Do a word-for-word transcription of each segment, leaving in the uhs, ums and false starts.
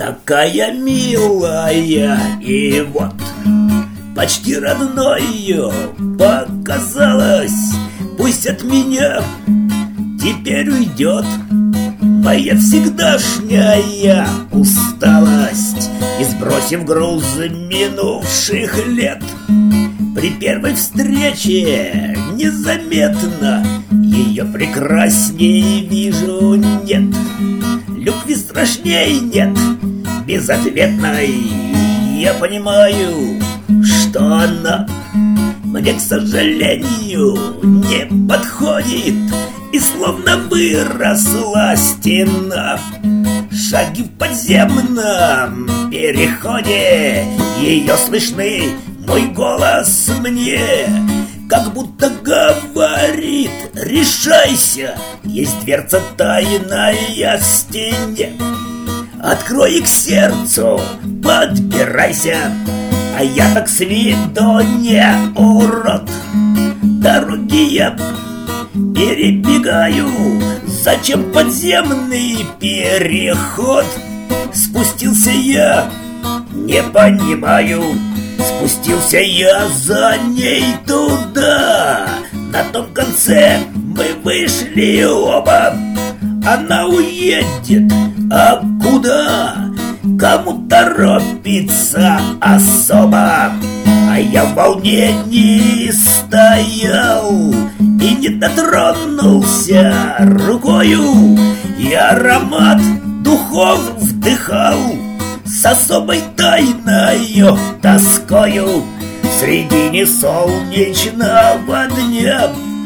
такая милая, и вот почти родною показалось. Пусть от меня теперь уйдет моя всегдашняя усталость, и сбросив груз минувших лет, при первой встрече незаметно ее прекрасней вижу нет. Любви страшней нет безответной. Я понимаю, что она мне, к сожалению, не подходит, и словно выросла стена. Шаги в подземном переходе ее слышны, мой голос мне как будто говорит: решайся, есть дверца тайная в стене. Открой к сердцу, подбирайся, а я так с виду не урод. Дороги я перебегаю, зачем подземный переход? Спустился я, не понимаю, спустился я за ней туда. На том конце мы вышли оба. Она уедет, а куда? Кому торопится особо? А я в волнении стоял и не дотронулся рукою, и аромат духов вдыхал с особой тайною тоскою. Среди несолнечного дня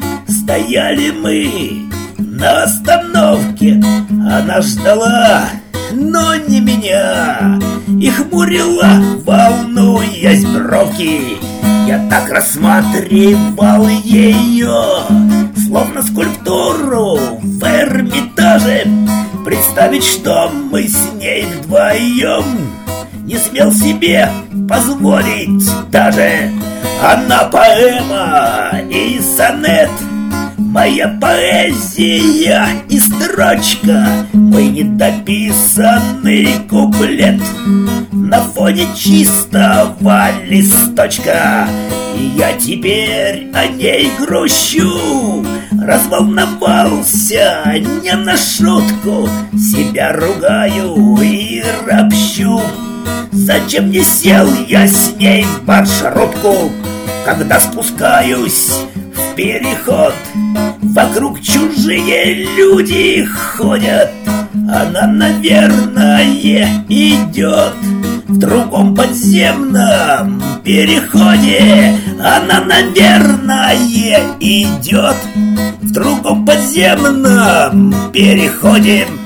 стояли мы на остановке. Она ждала, но не меня, и хмурила, волнуясь бровки. Я так рассматривал ее, словно скульптуру в Эрмитаже. Представить, что мы с ней вдвоем, не смел себе позволить даже. Она поэма и сонет, моя поэзия и строчка, мой недописанный куплет на фоне чистого листочка. И я теперь о ней грущу, разволновался не на шутку, себя ругаю и ропщу. Зачем не сел я с ней в маршрутку, когда спускаюсь в переход? Вокруг чужие люди ходят, она, наверное, идет в другом подземном переходе. Она, наверное, идет в другом подземном переходе.